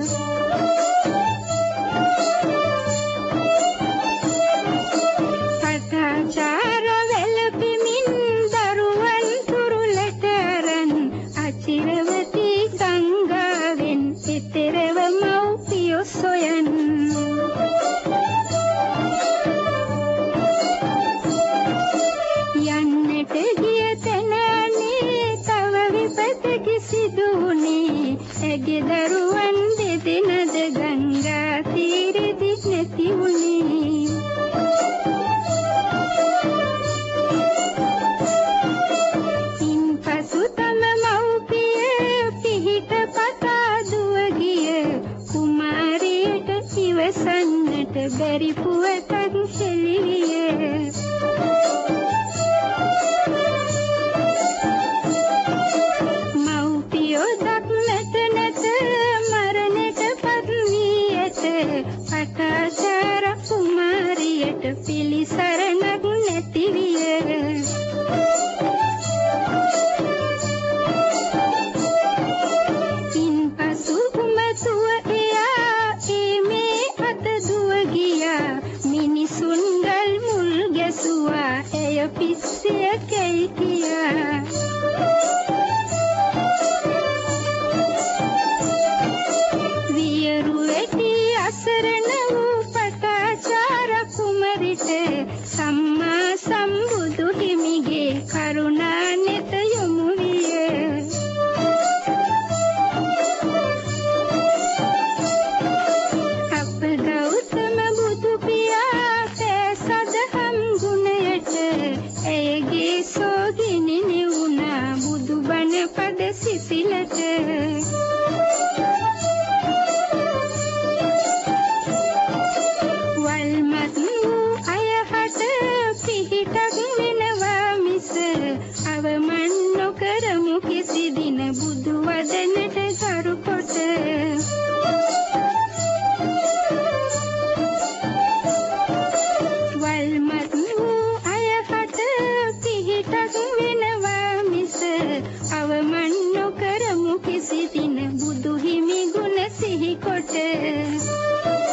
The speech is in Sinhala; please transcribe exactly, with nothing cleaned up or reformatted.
පටාචාර වැළපෙමින් දරුවන් තුරුලට අරන් අචිරවතී ගංගාවෙන් එතරව මව්පියෝ සොයන් යන්නට ගිය තැනනේ තව විපතක සිදුුනේ ඇගේ දරුවන් දෙදෙනද ගංගා තීරෙදි නැති වුණේ ඉන්පසු තම මව්පිය පිහිට පතා දුව ගිය කුමාරියට ඉවසන්නට බැරි පුවතක් හෙළිවිය පටාචාර කුමාරියට පිළිසරණක් නැති විය ඉන්පසු කුමතුව එයා මේ අත දුව ගියා මිනිසුන් ගල් මුල් ගැසුවා එය පිස්සිය කැයි කියා සම්මා සම්බුදු හිමිගේ කරුණා නෙත යොමු විය අප ගෞතම බුදු පියා සදහම් ගුණයට ඇයගේ සෝගිනි නිවුණා බුදුබණ පද සිසිලට අවමන් නොකරමු කිසි දින බුදු වදනට කරු කොට වල්මත් වූ අයහට පිහිටක් වෙනවා මිස අවමන් නොකරමු කිසි දින බුදු හිමි ගුණ සිහි කොට